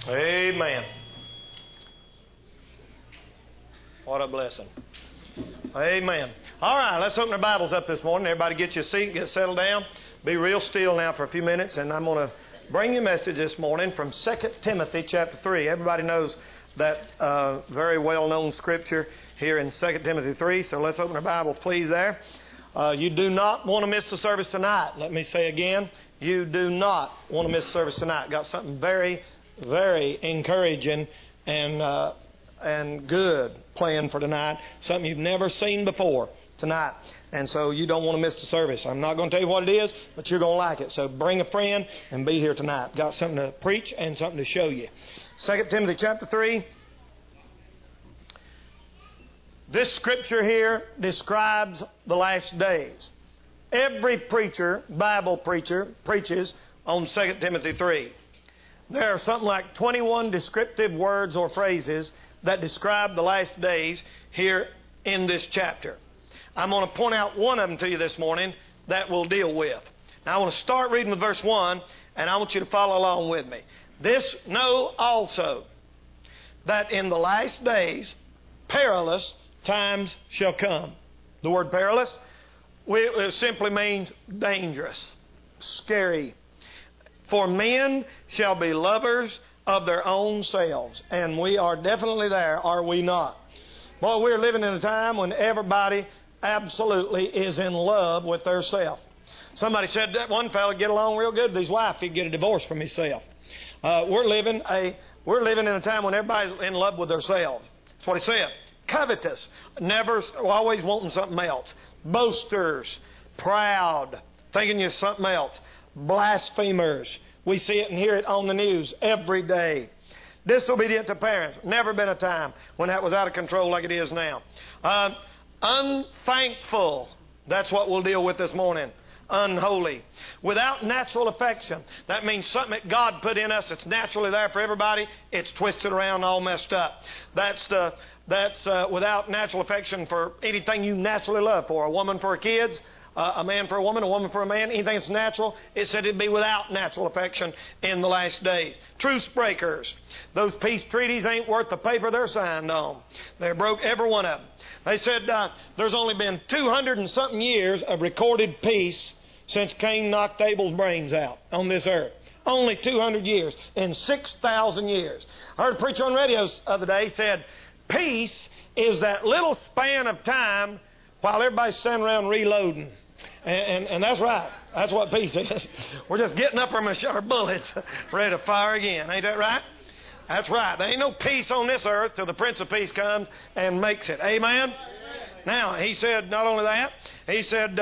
Amen. What a blessing. Amen. All right, let's open our Bibles up this morning. Everybody get your seat, get settled down. Be real still now for a few minutes, and I'm going to bring you a message this morning from 2 Timothy chapter 3. Everybody knows that very well-known scripture here in 2 Timothy 3, so let's open our Bibles, please, there. You do not want to miss the service tonight. Let me say again, you do not want to miss the service tonight. Got something very, very encouraging and good planned for tonight. Something you've never seen before tonight. And so you don't want to miss the service. I'm not going to tell you what it is, but you're going to like it. So bring a friend and be here tonight. Got something to preach and something to show you. 2 Timothy chapter 3. This scripture here describes the last days. Every preacher, Bible preacher, preaches on 2 Timothy 3. There are something like 21 descriptive words or phrases that describe the last days here in this chapter. I'm going to point out one of them to you this morning that we'll deal with. Now I want to start reading with verse 1, and I want you to follow along with me. This know also, that in the last days perilous times shall come. The word perilous it simply means dangerous, scary. For men shall be lovers of their own selves. And we are definitely there, are we not? Boy, we're living in a time when everybody absolutely is in love with their self. Somebody said that one fella get along real good with his wife, he'd get a divorce from himself. We're living in a time when everybody's in love with themselves. That's what he said. Covetous, always wanting something else. Boasters, proud, thinking you're something else. Blasphemers. We see it and hear it on the news every day. Disobedient to parents. Never been a time when that was out of control like it is now. Unthankful. That's what we'll deal with this morning. Unholy. Without natural affection. That means something that God put in us that's naturally there for everybody. It's twisted around, all messed up. That's without natural affection for anything you naturally love for. A woman for her kids, a man for a woman for a man. Anything that's natural, it said it'd be without natural affection in the last days. Truce breakers. Those peace treaties ain't worth the paper they're signed on. They broke every one of them. They said there's only been 200 and something years of recorded peace since Cain knocked Abel's brains out on this earth. Only 200 years in 6,000 years. I heard a preacher on radio the other day said, peace is that little span of time while everybody's standing around reloading. And that's right. That's what peace is. We're just getting up our bullets ready to fire again. Ain't that right? That's right. There ain't no peace on this earth till the Prince of Peace comes and makes it. Amen? Now, he said not only that, he said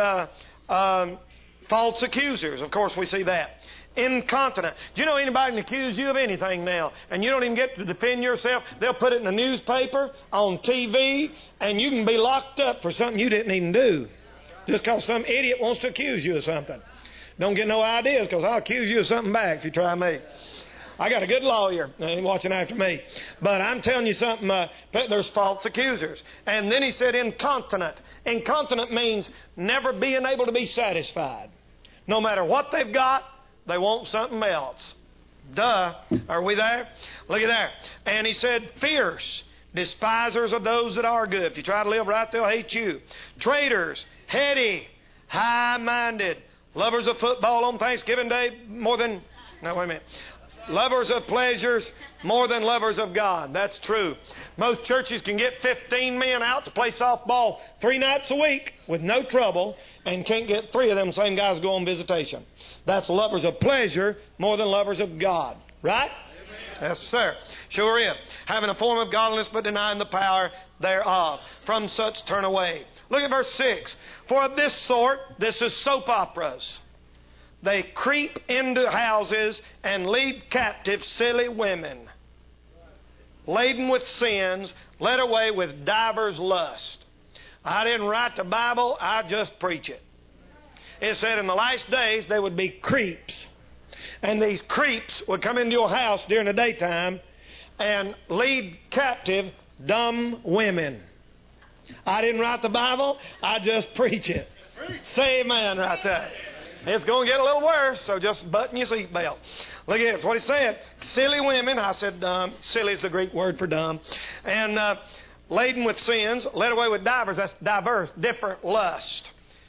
false accusers. Of course, we see that. Incontinent. Do you know anybody can accuse you of anything now and you don't even get to defend yourself? They'll put it in the newspaper, on TV, and you can be locked up for something you didn't even do. Just because some idiot wants to accuse you of something. Don't get no ideas, because I'll accuse you of something back if you try me. I got a good lawyer watching after me. But I'm telling you something, there's false accusers. And then he said incontinent. Incontinent means never being able to be satisfied. No matter what they've got, they want something else. Duh. Are we there? Look at there. And he said fierce. Despisers of those that are good. If you try to live right, they'll hate you. Traitors. Heady. High-minded. Lovers of football on Thanksgiving Day more than... No, wait a minute. Lovers of pleasures more than lovers of God. That's true. Most churches can get 15 men out to play softball 3 nights a week with no trouble, and can't get 3 of them same guys go on visitation. That's lovers of pleasure more than lovers of God. Right? Amen. Yes, sir. Sure is. Having a form of godliness but denying the power thereof. From such turn away. Look at verse 6. For of this sort, this is soap operas. They creep into houses and lead captive silly women, laden with sins, led away with divers lusts. I didn't write the Bible, I just preach it. It said in the last days there would be creeps. And these creeps would come into your house during the daytime and lead captive dumb women. I didn't write the Bible, I just preach it. Say amen right there. It's going to get a little worse, so just button your seatbelt. Look at it. What he said. Silly women, I said dumb. Silly is the Greek word for dumb. And laden with sins, led away with divers. That's diverse, different lust.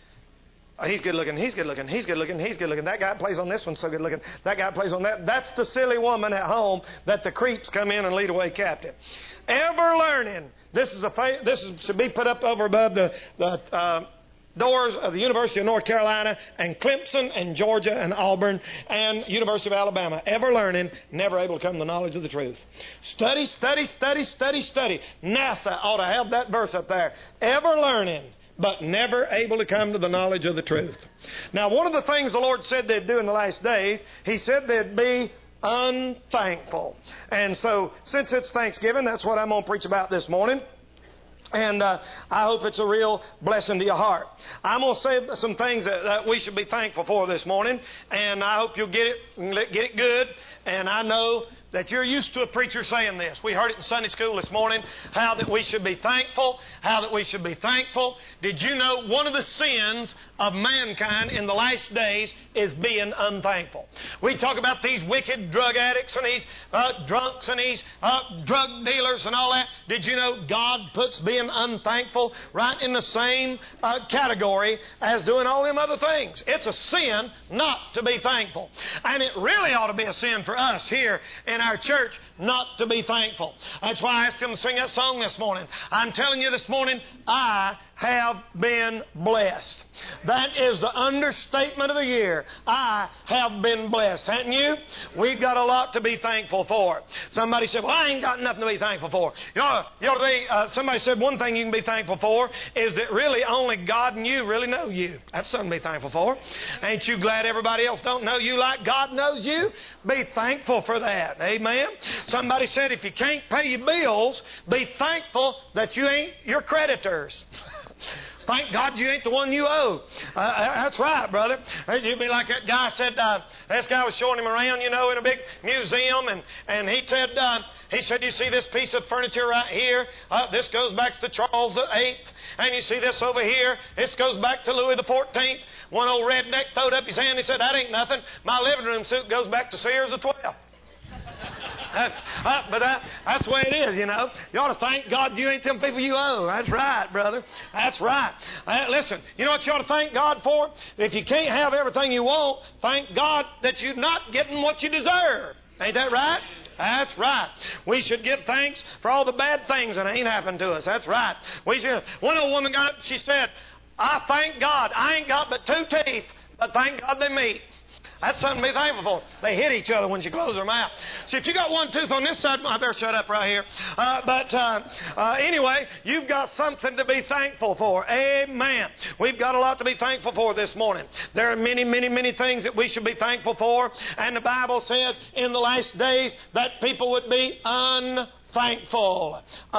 He's good looking, he's good looking, he's good looking, he's good looking. That guy plays on this one, so good looking. That guy plays on that. That's the silly woman at home that the creeps come in and lead away captive. Ever learning. This should be put up over above the doors of the University of North Carolina and Clemson and Georgia and Auburn and University of Alabama. Ever learning, never able to come to the knowledge of the truth. Study, study, study, study, study. NASA ought to have that verse up there. Ever learning, but never able to come to the knowledge of the truth. Now, one of the things the Lord said they'd do in the last days, He said they'd be unthankful. And so, since it's Thanksgiving, that's what I'm going to preach about this morning. And I hope it's a real blessing to your heart. I'm going to say some things that we should be thankful for this morning. And I hope you'll get it good. And I know that you're used to a preacher saying this. We heard it in Sunday school this morning, how that we should be thankful, how that we should be thankful. Did you know one of the sins of mankind in the last days is being unthankful? We talk about these wicked drug addicts and these drunks and these drug dealers and all that. Did you know God puts being unthankful right in the same category as doing all them other things? It's a sin not to be thankful. And it really ought to be a sin for us here in our church not to be thankful. That's why I asked them to sing that song this morning. I'm telling you this morning, I have been blessed. That is the understatement of the year. I have been blessed. Haven't you? We've got a lot to be thankful for. Somebody said, well, I ain't got nothing to be thankful for. Somebody said one thing you can be thankful for is that really only God and you really know you. That's something to be thankful for. Ain't you glad everybody else don't know you like God knows you? Be thankful for that. Amen? Somebody said if you can't pay your bills, be thankful that you ain't your creditors. Thank God you ain't the one you owe. That's right, brother. You'd be like that guy said, this guy was showing him around, in a big museum, and he said, you see this piece of furniture right here? This goes back to Charles VIII. And you see this over here? This goes back to Louis XIV. One old redneck throwed up his hand and said, that ain't nothing. My living room suit goes back to Sears of 12. But that's the way it is, You ought to thank God you ain't them people you owe. That's right, brother. That's right. Listen, you know what you ought to thank God for? If you can't have everything you want, thank God that you're not getting what you deserve. Ain't that right? That's right. We should give thanks for all the bad things that ain't happened to us. That's right. One old woman got up, she said, I thank God I ain't got but 2 teeth, but thank God they meet. That's something to be thankful for. They hit each other when she closed her mouth. So if you got 1 tooth on this side, I better shut up right here. Anyway, you've got something to be thankful for. Amen. We've got a lot to be thankful for this morning. There are many, many, many things that we should be thankful for. And the Bible said in the last days that people would be unthankful.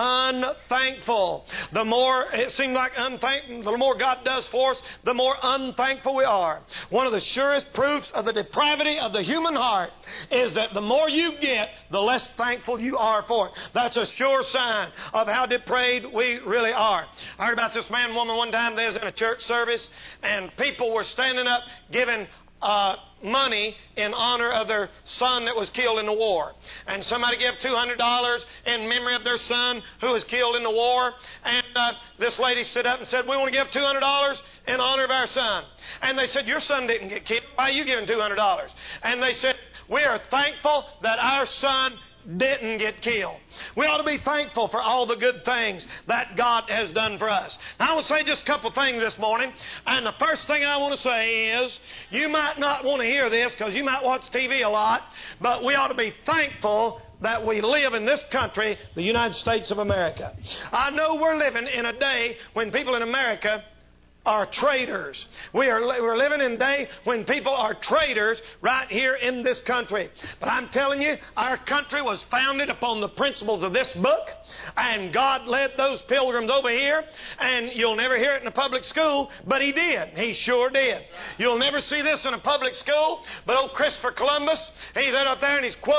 The more it seems like the more God does for us, the more unthankful we are. One of the surest proofs of the depravity of the human heart is that the more you get, the less thankful you are for it. That's a sure sign of how depraved we really are. I heard about this man and woman one time. They was in a church service, and people were standing up giving money in honor of their son that was killed in the war. And somebody gave $200 in memory of their son who was killed in the war. And this lady stood up and said, we want to give $200 in honor of our son. And they said, your son didn't get killed. Why are you giving $200? And they said, we are thankful that our son didn't get killed. We ought to be thankful for all the good things that God has done for us. Now, I want to say just a couple things this morning. And the first thing I want to say is, you might not want to hear this because you might watch TV a lot, but we ought to be thankful that we live in this country, the United States of America. I know we're living in a day when people in America are traitors. We're living in a day when people are traitors right here in this country. But I'm telling you, our country was founded upon the principles of this book, and God led those pilgrims over here, and you'll never hear it in a public school, but He did. He sure did. You'll never see this in a public school, but old Christopher Columbus, he's out there and he's quote,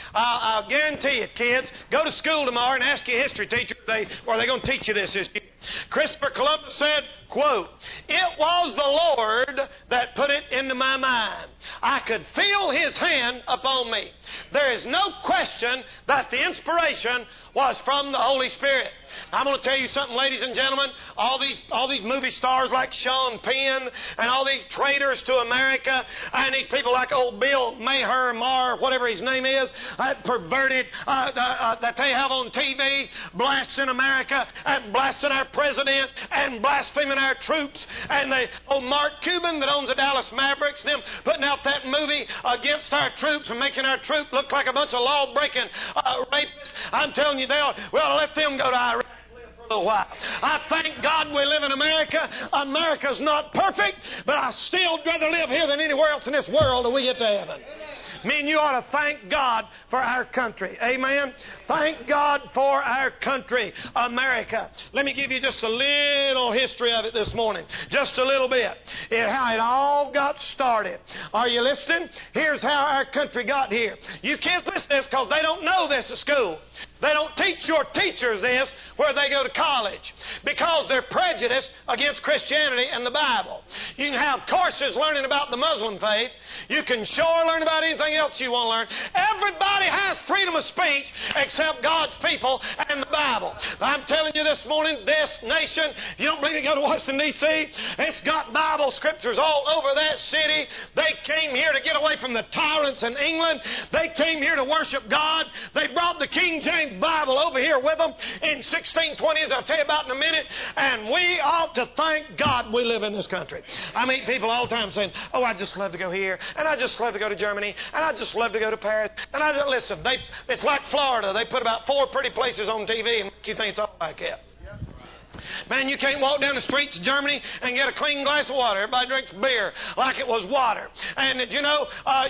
I'll guarantee it, kids. Go to school tomorrow and ask your history teacher were they going to teach you this year. Christopher Columbus said, quote, "It was the Lord that put it into my mind. I could feel His hand upon me." There is no question that the inspiration was from the Holy Spirit. I'm going to tell you something, ladies and gentlemen. All these movie stars like Sean Penn and all these traitors to America and these people like old Bill Maher, whatever his name is, perverted that they have on TV, blasting America and blasting our president and blaspheming our troops. And old Mark Cuban that owns the Dallas Mavericks, them putting out that movie against our troops and making our troops look like a bunch of law-breaking rapists. I'm telling you, we ought to let them go to Iraq. While. I thank God we live in America. America's not perfect, but I still rather live here than anywhere else in this world till we get to heaven. Me and you ought to thank God for our country. Amen. Thank God for our country, America. Let me give you just a little history of it this morning. Just a little bit. How it all got started. Are you listening? Here's how our country got here. You kids listen to this because they don't know this at school. They don't teach your teachers this where they go to college because they're prejudiced against Christianity and the Bible. You can have courses learning about the Muslim faith. You can sure learn about anything else you want to learn. Everybody has freedom of speech except God's people and the Bible. I'm telling you this morning, this nation, if you don't believe it, go to Washington, D.C. It's got Bible scriptures all over that city. They came here to get away from the tyrants in England. They came here to worship God. They brought the King James Bible over here with them in 1620, as I'll tell you about in a minute. And we ought to thank God we live in this country. I meet people all the time saying, "Oh, I just love to go here, and I just love to go to Germany, and I just love to go to Paris." And I just listen. It's like Florida. They put about 4 pretty places on TV, and you think it's all like that. Man, you can't walk down the streets of Germany and get a clean glass of water. Everybody drinks beer like it was water. And you know,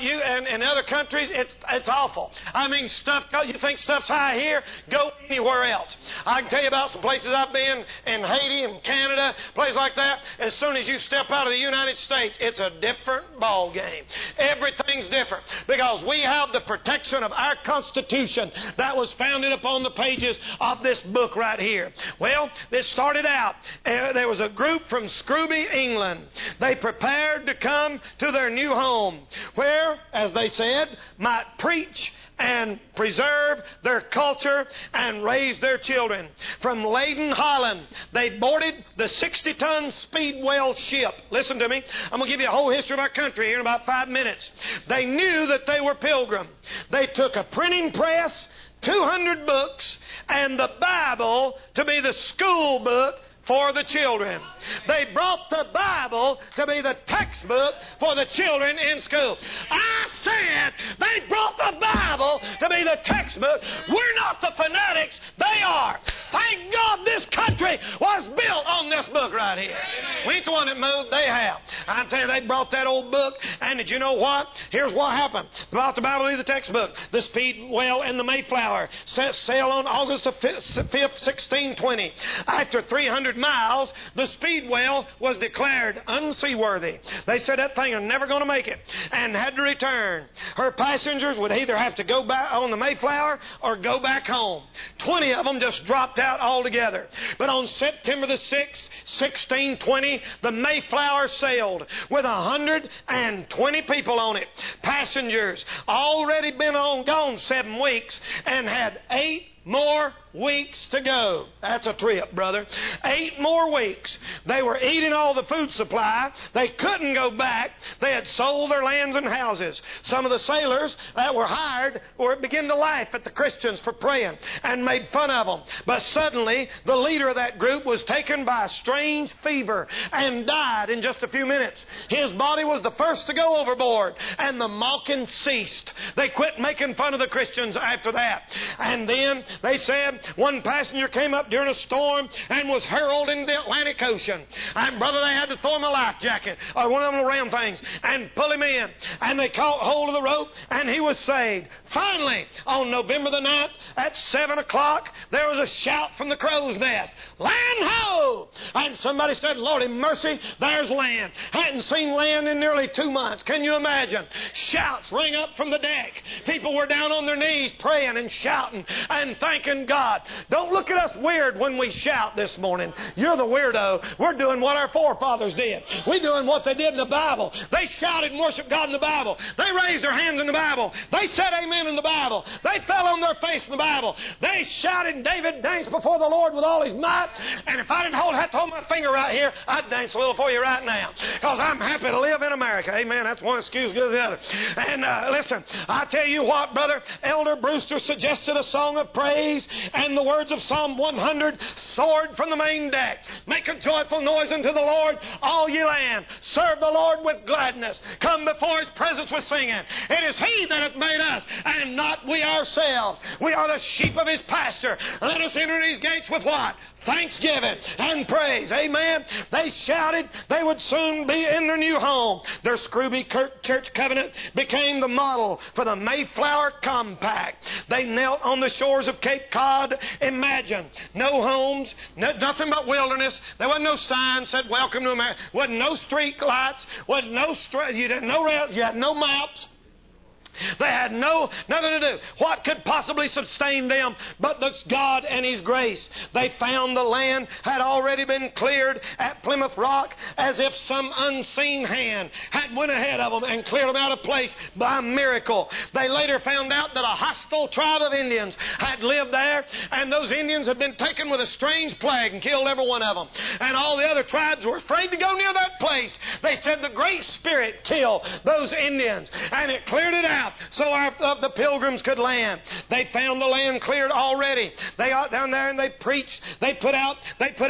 in other countries, it's awful. I mean, you think stuff's high here? Go anywhere else. I can tell you about some places I've been in Haiti and Canada, places like that. As soon as you step out of the United States, it's a different ball game. Everything's different because we have the protection of our Constitution that was founded upon the pages of this book right here. Well, this started out. There was a group from Scrooby, England. They prepared to come to their new home where, as they said, might preach and preserve their culture and raise their children. From Leyden, Holland, they boarded the 60-ton Speedwell ship. Listen to me. I'm going to give you a whole history of our country here in about 5 minutes. They knew that they were pilgrim. They took a printing press, 200 books, and the Bible to be the school book for the children. They brought the Bible to be the textbook for the children in school. I said they brought the Bible to be the textbook. We're not the fanatics. They are. Thank God this country was built on this book right here. We ain't the one that moved. They have. I tell you, they brought that old book, and did you know what? Here's what happened. They brought the Bible to be the textbook. The Speedwell and the Mayflower set sail on August the 5th, 1620. After 300 miles, the Speedwell was declared unseaworthy. They said that thing was never going to make it and had to return. Her passengers would either have to go back on the Mayflower or go back home. 20 of them just dropped out altogether. But on September the 6th, 1620, the Mayflower sailed with 120 people on it. Passengers already been gone 7 weeks and had 8 more weeks to go. That's a trip, brother. 8 more weeks. They were eating all the food supply. They couldn't go back. They had sold their lands and houses. Some of the sailors that were hired began to laugh at the Christians for praying and made fun of them. But suddenly, the leader of that group was taken by a strange fever and died in just a few minutes. His body was the first to go overboard, and the mocking ceased. They quit making fun of the Christians after that. And then They said one passenger came up during a storm and was hurled into the Atlantic Ocean. And brother, they had to throw him a life jacket or one of them round things and pull him in. And they caught hold of the rope and he was saved. Finally, on November the 9th at 7 o'clock, there was a shout from the crow's nest. Land ho! And somebody said, Lord have mercy, there's land. Hadn't seen land in nearly 2 months. Can you imagine? Shouts ring up from the deck. People were down on their knees praying and shouting and thanking God. Don't look at us weird when we shout this morning. You're the weirdo. We're doing what our forefathers did. We're doing what they did in the Bible. They shouted and worshiped God in the Bible. They raised their hands in the Bible. They said amen in the Bible. They fell on their face in the Bible. They shouted and David danced before the Lord with all his might. And if I didn't have to hold my finger right here, I'd dance a little for you right now. Because I'm happy to live in America. Amen. That's one excuse good as the other. And listen, I tell you what, brother, Elder Brewster suggested a song of praise, and the words of Psalm 100 soared from the main deck. Make a joyful noise unto the Lord, all ye land. Serve the Lord with gladness. Come before His presence with singing. It is He that hath made us, and not we ourselves. We are the sheep of His pasture. Let us enter His gates with what? Thanksgiving and praise. Amen. They shouted they would soon be in their new home. Their Scrooby Church Covenant became the model for the Mayflower Compact. They knelt on the shores of Cape Cod. Imagine, no homes, nothing but wilderness. There wasn't no sign said welcome to America. Wasn't no street lights. Wasn't no you had no maps. They had nothing to do. What could possibly sustain them but this God and His grace? They found the land had already been cleared at Plymouth Rock as if some unseen hand had went ahead of them and cleared them out of place by miracle. They later found out that a hostile tribe of Indians had lived there, and those Indians had been taken with a strange plague and killed every one of them. And all the other tribes were afraid to go near that place. They said the Great Spirit killed those Indians, and it cleared it out so the pilgrims could land. They found the land cleared already. They got down there and they preached. They put out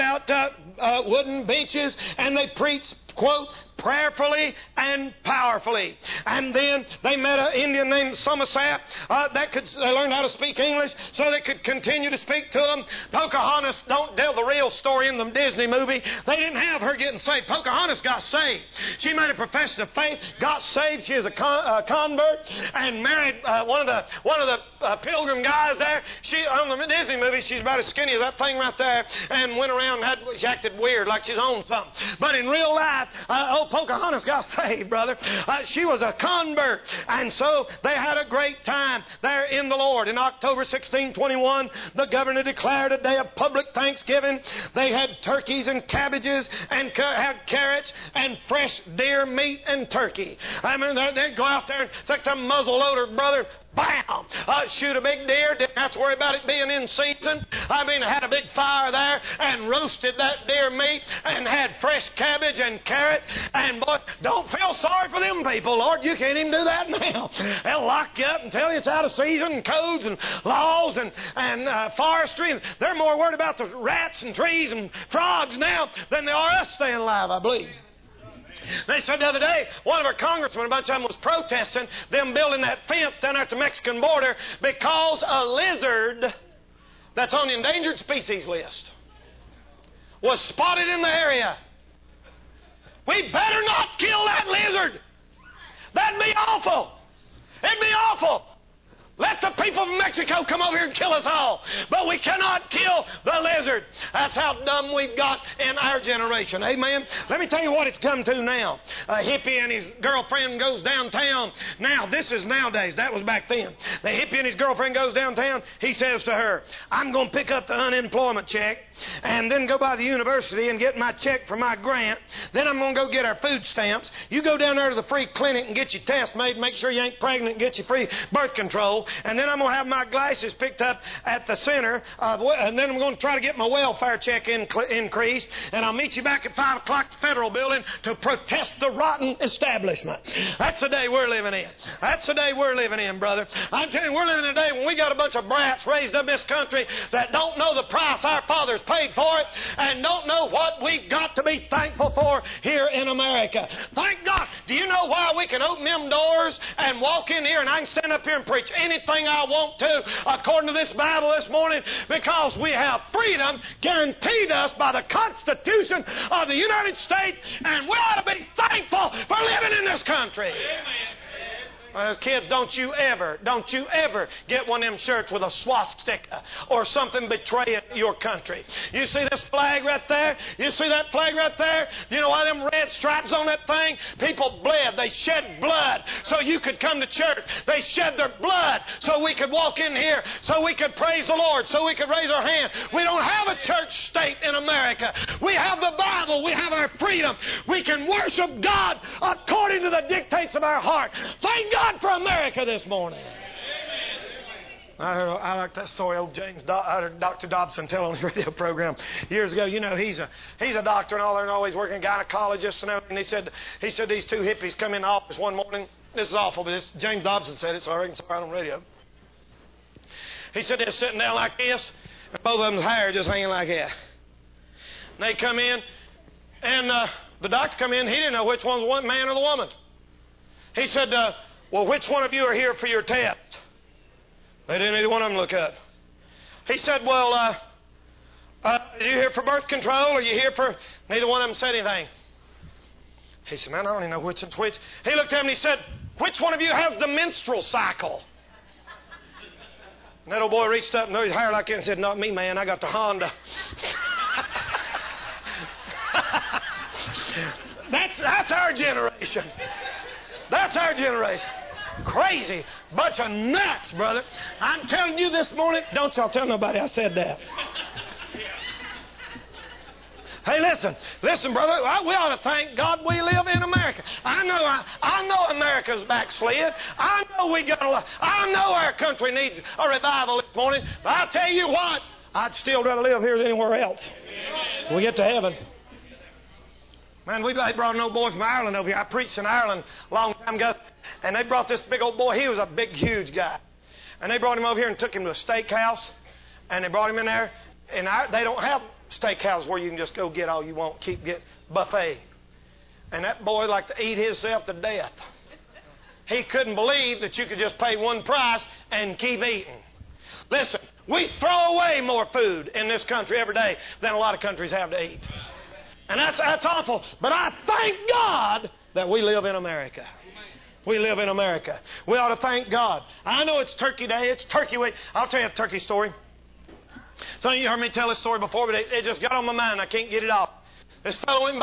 wooden benches and they preached, quote, prayerfully and powerfully. And then they met an Indian named Somerset they learned how to speak English so they could continue to speak to them. Pocahontas don't tell the real story in the Disney movie. They didn't have her getting saved. Pocahontas got saved. She made a profession of faith, got saved. She is a convert and married one of the pilgrim guys there. She on the Disney movie, she's about as skinny as that thing right there, and went around she acted weird like she's owned something. But in real life, Pocahontas got saved, brother. She was a convert. And so they had a great time there in the Lord. In October 1621, the governor declared a day of public thanksgiving. They had turkeys and cabbages and had carrots and fresh deer meat and turkey. I mean, they'd go out there and take the muzzle loader, brother. Bam! Shoot a big deer. Didn't have to worry about it being in season. I mean, had a big fire there and roasted that deer meat and had fresh cabbage and carrot. And boy, don't feel sorry for them people, Lord. You can't even do that now. They'll lock you up and tell you it's out of season, and codes and laws and forestry. They're more worried about the rats and trees and frogs now than they are us staying alive, I believe. They said the other day, one of our congressmen, a bunch of them was protesting them building that fence down there at the Mexican border because a lizard that's on the endangered species list was spotted in the area. We better not kill that lizard. That'd be awful. It'd be awful. Let the people of Mexico come over here and kill us all. But we cannot kill the lizard. That's how dumb we've got in our generation. Amen? Let me tell you what it's come to now. A hippie and his girlfriend goes downtown. Now, this is nowadays. That was back then. The hippie and his girlfriend goes downtown. He says to her, I'm going to pick up the unemployment check and then go by the university and get my check for my grant. Then I'm going to go get our food stamps. You go down there to the free clinic and get your test made. Make sure you ain't pregnant and get your free birth control. And then I'm going to have my glasses picked up at the center. And then I'm going to try to get my welfare check increased. And I'll meet you back at 5 o'clock at the Federal Building to protest the rotten establishment. That's the day we're living in. That's the day we're living in, brother. I'm telling you, we're living in a day when we got a bunch of brats raised up in this country that don't know the price our fathers paid for it and don't know what we've got to be thankful for here in America. Thank God. Do you know why we can open them doors and walk in here and I can stand up here and preach anything I want to, according to this Bible this morning, because we have freedom guaranteed us by the Constitution of the United States, and we ought to be thankful for living in this country. Kids, don't you ever get one of them shirts with a swastika or something betraying your country. You see this flag right there? You see that flag right there? You know why them red stripes on that thing? People bled. They shed blood so you could come to church. They shed their blood so we could walk in here, so we could praise the Lord, so we could raise our hand. We don't have a church state in America. We have the Bible. We have our freedom. We can worship God according to the dictates of our heart. Thank God for America this morning. I like that story old Dr. Dobson tell on his radio program years ago. You know, he's a doctor and all that, and always working gynecologist and everything. He said these two hippies come in the office one morning. This is awful, but James Dobson said it, so I reckon it's right on radio. He said they're sitting down like this, and both of them's hair just hanging like that. And they come in, and the doctor come in. He didn't know which one's the man or the woman. He said, well, which one of you are here for your test? They didn't either one of them look up. He said, well, are you here for birth control? Or are you here for... Neither one of them said anything. He said, man, I don't even know which is which. He looked at him and he said, which one of you has the menstrual cycle? And that old boy reached up and knew his hair like that and said, not me, man. I got the Honda. That's our generation. That's our generation. Crazy bunch of nuts, brother. I'm telling you this morning, don't y'all tell nobody I said that. Hey, listen, brother. We ought to thank God we live in America. I know America's backslid. I know our country needs a revival this morning. But I'll tell you what, I'd still rather live here than anywhere else. When we get to heaven. Man, they brought an old boy from Ireland over here. I preached in Ireland a long time ago. And they brought this big old boy. He was a big, huge guy. And they brought him over here and took him to a steakhouse. And they brought him in there. And they don't have steakhouses where you can just go get all you want, get buffet. And that boy liked to eat himself to death. He couldn't believe that you could just pay one price and keep eating. Listen, we throw away more food in this country every day than a lot of countries have to eat. And that's awful. But I thank God that we live in America. We live in America. We ought to thank God. I know it's Turkey Day. It's Turkey Week. I'll tell you a turkey story. Some of you heard me tell this story before, but it just got on my mind. I can't get it off. This fellow went and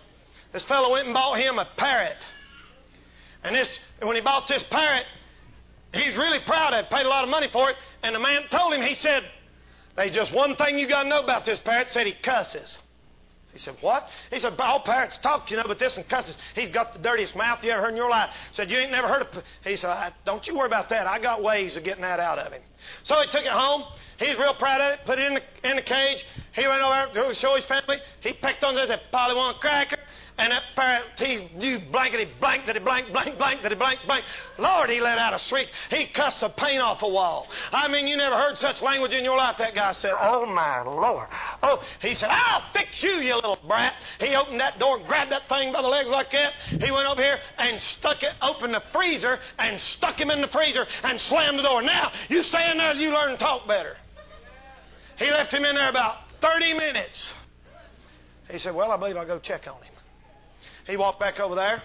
bought him a parrot. And when he bought this parrot, he's really proud of it. Paid a lot of money for it. And the man told him, he said, there's just one thing you got to know about this parrot. Said he cusses. He said, what? He said, all parrots talk, but this one cusses. He's got the dirtiest mouth you ever heard in your life. Said, you ain't never heard of... He said, don't you worry about that. I got ways of getting that out of him. So he took it home. He's real proud of it. Put it in the cage. He went over there to show his family. He pecked on this and probably want a cracker. And that parrot, he blankety blank, that he blank, blank, blank, that he blank, blank. Lord, he let out a shriek. He cussed the paint off a wall. I mean, you never heard such language in your life. That guy said, oh, my Lord. Oh, he said, I'll fix you, you little brat. He opened that door, grabbed that thing by the legs like that. He went over here and opened the freezer and stuck him in the freezer and slammed the door. Now, you stay in there and you learn to talk better. He left him in there about 30 minutes. He said, well, I believe I'll go check on him. He walked back over there.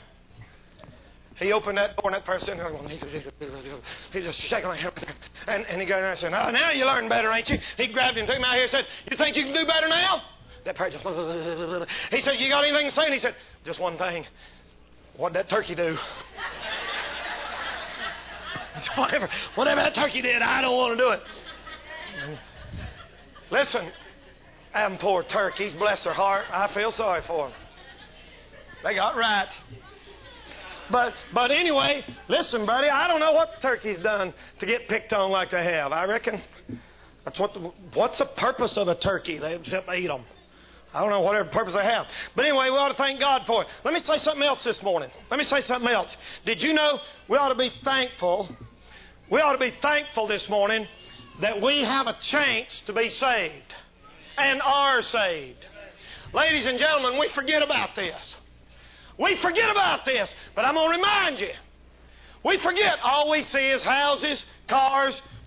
He opened that door, and that person, he just shaking like hell. And he got in there and said, oh, now you learn better, ain't you? He grabbed him, took him out here and said, you think you can do better now? That parrot just... He said, you got anything to say? And he said, just one thing. What'd that turkey do? Whatever that turkey did, I don't want to do it. Listen, them poor turkeys, bless their heart. I feel sorry for them. They got rights. But anyway, listen, buddy, I don't know what the turkey's done to get picked on like they have. I reckon that's what's the purpose of a turkey? They except eat them. I don't know whatever purpose they have. But anyway, we ought to thank God for it. Let me say something else this morning. Did you know we ought to be thankful? We ought to be thankful this morning that we have a chance to be saved and are saved. Ladies and gentlemen, we forget about this. We forget about this, but I'm going to remind you. We forget all we see is houses, cars,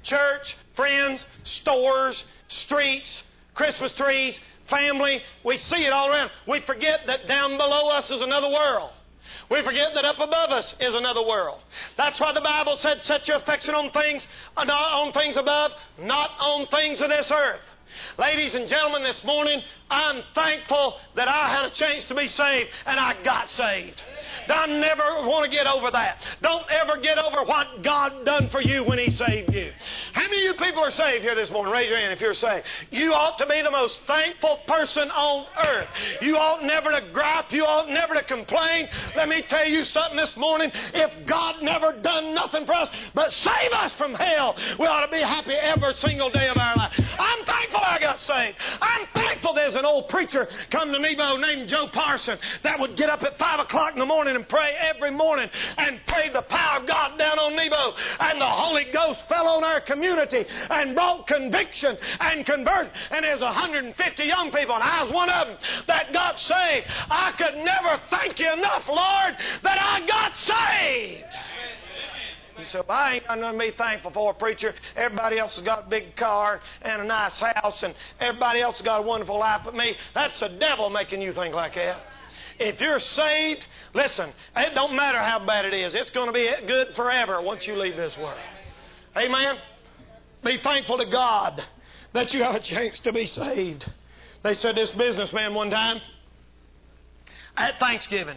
church, friends, stores, streets, Christmas trees, family. We see it all around. We forget that down below us is another world. We forget that up above us is another world. That's why the Bible said, set your affection on things, not on things above, not on things of this earth. Ladies and gentlemen, this morning, I'm thankful that I had a chance to be saved, and I got saved. I never want to get over that. Don't ever get over what God done for you when He saved you. How many of you people are saved here this morning? Raise your hand if you're saved. You ought to be the most thankful person on earth. You ought never to gripe. You ought never to complain. Let me tell you something this morning. If God never done nothing for us but save us from hell, we ought to be happy every single day of our life. I'm thankful I got saved. I'm thankful there's an old preacher come to Nebo named Joe Parson that would get up at 5 o'clock in the morning and pray every morning and pray the power of God down on Nebo. And the Holy Ghost fell on our community and brought conviction and conversion. And there's 150 young people, and I was one of them, that got saved. I could never thank you enough, Lord, that I got saved. You say, well, I ain't got nothing to be thankful for, preacher. Everybody else has got a big car and a nice house, and everybody else has got a wonderful life but me. That's the devil making you think like that. If you're saved, listen, it don't matter how bad it is. It's going to be good forever once you leave this world. Amen? Be thankful to God that you have a chance to be saved. They said this businessman one time at Thanksgiving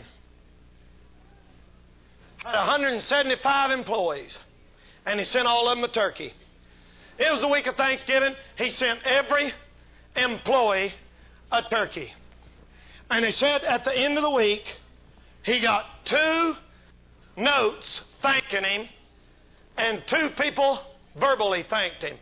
had 175 employees, and he sent all of them a turkey. It was the week of Thanksgiving. He sent every employee a turkey. And he said at the end of the week, he got 2 notes thanking him, and 2 people verbally thanked him.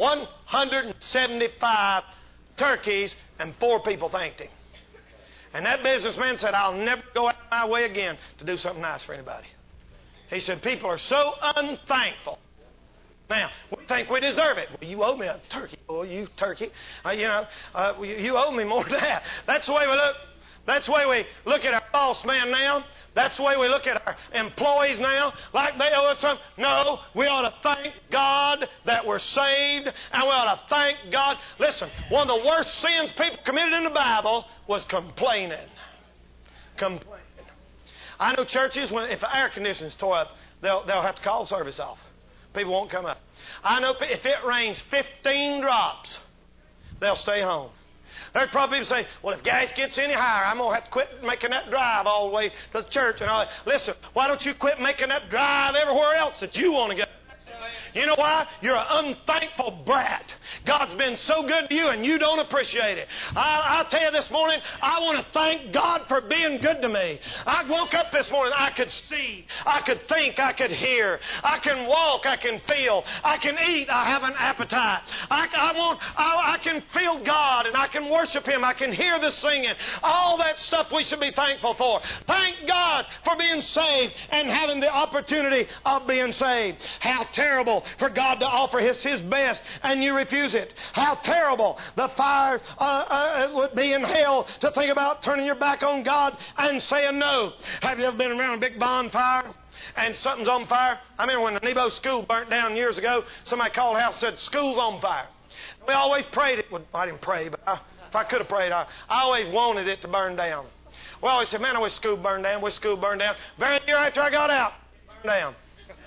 175 turkeys, and 4 people thanked him. And that businessman said, I'll never go out of my way again to do something nice for anybody. He said, people are so unthankful. Now, we think we deserve it. Well, you owe me a turkey. Oh, you turkey. You owe me more than that. That's the way we look. That's the way we look at our boss man now. That's the way we look at our employees now, like they owe us something. No, we ought to thank God that we're saved, and we ought to thank God. Listen, one of the worst sins people committed in the Bible was complaining. Complaining. I know churches, if the air conditioning's tore up, they'll have to call the service off. People won't come up. I know if it rains 15 drops, they'll stay home. There's probably people say, well, if gas gets any higher, I'm going to have to quit making that drive all the way to the church and all that. Listen, why don't you quit making that drive everywhere else that you want to go? You know why? You're an unthankful brat. God's been so good to you and you don't appreciate it. I'll tell you this morning, I want to thank God for being good to me. I woke up this morning, I could see, I could think, I could hear, I can walk, I can feel, I can eat, I have an appetite. I can feel God and I can worship Him, I can hear the singing. All that stuff we should be thankful for. Thank God for being saved and having the opportunity of being saved. How terrible for God to offer His best and you refuse it. How terrible the fire would be in hell to think about turning your back on God and saying no. Have you ever been around a big bonfire and something's on fire? I remember when the Nebo school burnt down years ago, somebody called the house and said, school's on fire. We always prayed it. Well, I didn't pray, but if I could have prayed, I always wanted it to burn down. We always said, man, I wish school burned down, wish school burned down. Very year after I got out, burned down.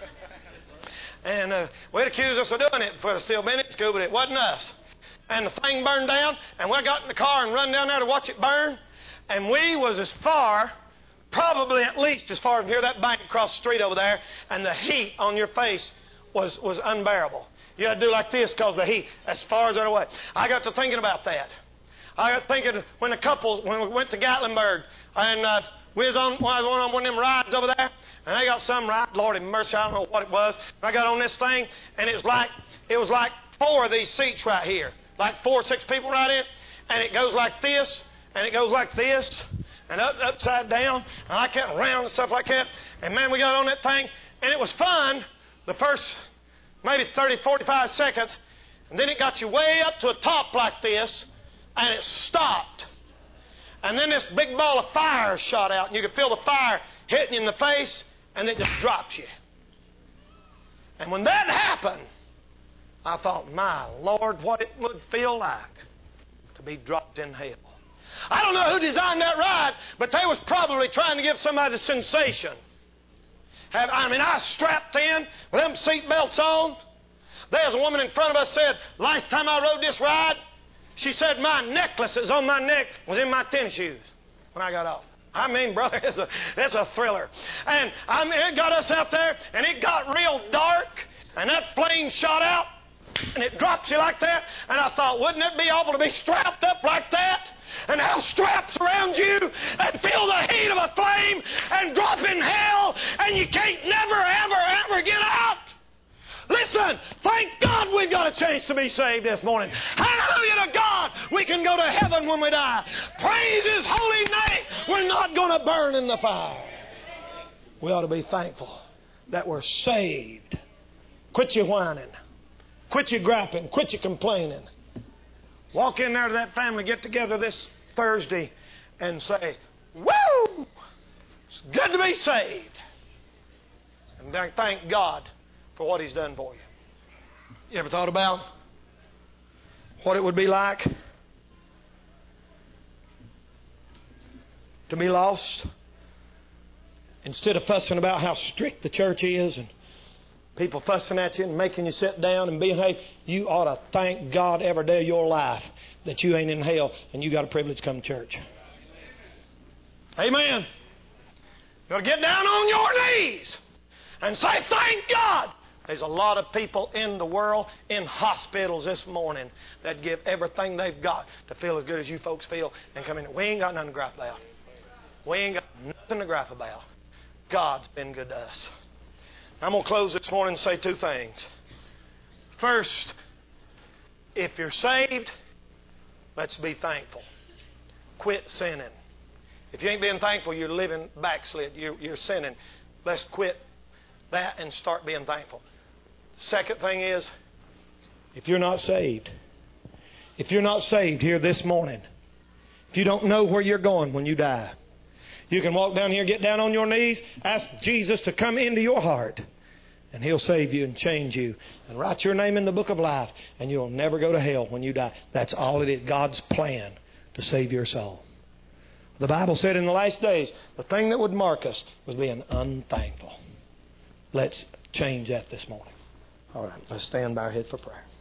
And we'd accuse us of doing it if we'd have still been at school, but it wasn't us. And the thing burned down, and we got in the car and run down there to watch it burn. And we was as far, probably at least as far as here, that bank across the street over there, and the heat on your face was unbearable. You had to do like this because the heat, as far as that away. I got to thinking about that. I got thinking when we went to Gatlinburg, and we was on one of them rides over there, and they got some ride, Lord have mercy, I don't know what it was. I got on this thing, and it was like 4 of these seats right here, like 4 or 6 people right in, and it goes like this, and it goes like this, and upside down, and I kept round and stuff like that, and man, we got on that thing, and it was fun the first maybe 30, 45 seconds, and then it got you way up to a top like this, and it stopped. And then this big ball of fire shot out, and you could feel the fire hitting you in the face, and it just drops you. And when that happened, I thought, my Lord, what it would feel like to be dropped in hell. I don't know who designed that ride, but they was probably trying to give somebody the sensation. I strapped in with them seat belts on. There's a woman in front of us said, last time I rode this ride, she said my necklace that was on my neck was in my tennis shoes when I got off. I mean, brother, it's a thriller. And it got us out there, and it got real dark, and that plane shot out, and it drops you like that. And I thought, wouldn't it be awful to be strapped up like that and have straps around you and feel the heat of a flame and drop in hell, and you can't never, ever, ever get out? Listen, thank God we've got a chance to be saved this morning. Hallelujah to God. We can go to heaven when we die. Praise His holy name. We're not going to burn in the fire. We ought to be thankful that we're saved. Quit your whining. Quit your griping. Quit your complaining. Walk in there to that family get together this Thursday and say, woo! It's good to be saved. And thank God for what He's done for you. You ever thought about what it would be like to be lost? Instead of fussing about how strict the church is and people fussing at you and making you sit down and being, hey, you ought to thank God every day of your life that you ain't in hell and you got a privilege to come to church. Amen. You ought to get down on your knees and say, thank God. There's a lot of people in the world, in hospitals this morning, that give everything they've got to feel as good as you folks feel and come in. We ain't got nothing to gripe about. We ain't got nothing to gripe about. God's been good to us. I'm going to close this morning and say two things. First, if you're saved, let's be thankful. Quit sinning. If you ain't being thankful, you're living backslid. You're sinning. Let's quit that and start being thankful. Second thing is, if you're not saved here this morning, if you don't know where you're going when you die, you can walk down here, get down on your knees, ask Jesus to come into your heart, and He'll save you and change you and write your name in the book of life, and you'll never go to hell when you die. That's all it is, God's plan to save your soul. The Bible said in the last days, the thing that would mark us was being unthankful. Let's change that this morning. All right, let's stand by our head for prayer.